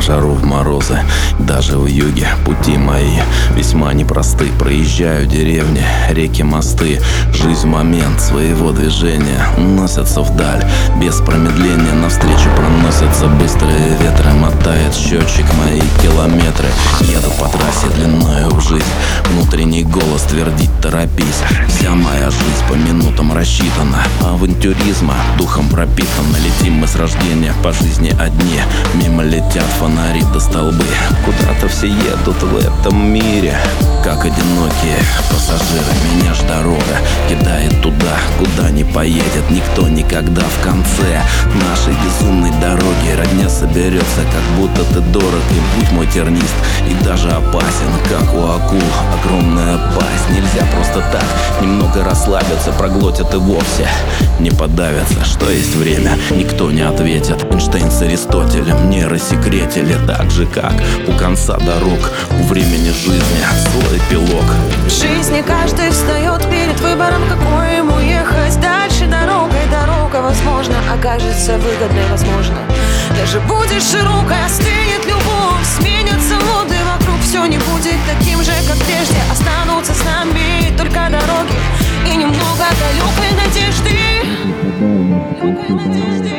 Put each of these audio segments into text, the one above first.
жару, в морозы, даже в юге пути мои весьма непросты. Проезжаю деревни, реки, мосты. Жизнь в момент своего движения носится вдаль, без промедления навстречу проносятся быстрые ветры. Мотает счетчик мои километры. Еду по трассе длиною в жизнь. Внутренний голос твердит: торопись. Вся моя жизнь по минутам рассчитана. Авантюризма духом пропитана. Летим мы с рождения по жизни одни. Мимо летят фонари до столбы. Куда-то все едут в этом мире, как одинокие пассажиры. Меня ж дорога кидает туда, куда не поедет никто никогда. В конце нашей безумной дороги родня соберется, как будто ты дорог. И путь мой тернист и даже опасен, как у акул огромная пасть. Нельзя просто так немного расслабиться, проглотят и вовсе не подавятся. Что есть время, никто не ответит. Эйнштейн с Аристотелем не рассекретили, так же как у конца дорог у времени жизни свой эпилог. В жизни каждый встает перед выбором, какой ему ехать дальше дорогой. Дорога, возможно, окажется выгодной, возможно, даже будет широкой. Остынет любовь, сменятся воды вокруг. Все не будет таким же, как прежде. Останутся с нами только дороги и немного далекой надежды. Далекой надежды.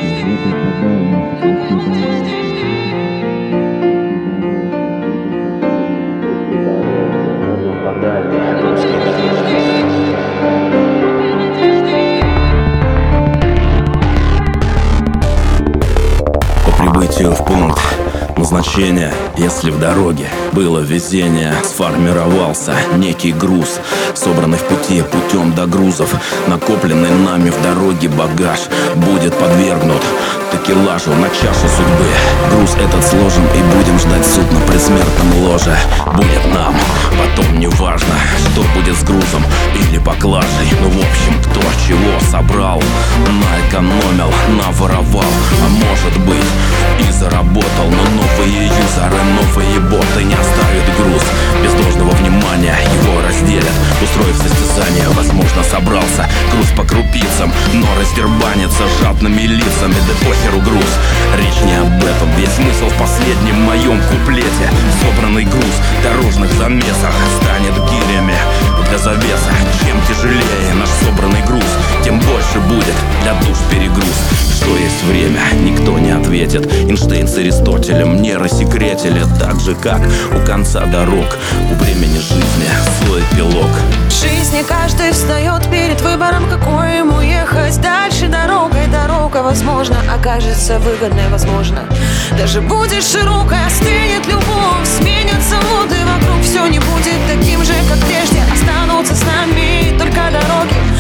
По прибытию в пункт назначения, если в дороге было везение, сформировался некий груз, собранный в пути путем до грузов. Накопленный нами в дороге багаж будет подвергнут такелажу на чашу судьбы. Груз этот сложен, и будем ждать суд на предсмертном ложе. Будет нам потом не важно, что будет с грузом или поклажей. Ну в общем, кто чего собрал, наэкономил, наворовал, а может быть и заработал. Но новые юзеры, новые боты не оставят груз без должного внимания, его разделят, устроив состязание. Возможно, собрался груз по крупицам, но раздербанится жадными лицами. Да похеру груз, речь не об этом. Весь смысл в последнем моем куплете. Собранный груз в дорожных замесах станет гирями для завеса. Чем тяжелее наш собранный груз, тем больше будет для душ перегруз. Что есть время, никто не ответит. Эйнштейн с Аристотелем не рассекретили, так же как у конца дорог у времени жизни свой эпилог. В жизни каждый встает перед выбором, какой ему ехать дальше дорогой. Дорога, возможно, окажется выгодной, возможно, даже будет широкой. Остынет любовь, сменятся воды вокруг. Все не будет таким же, как прежде. Останутся с нами только дороги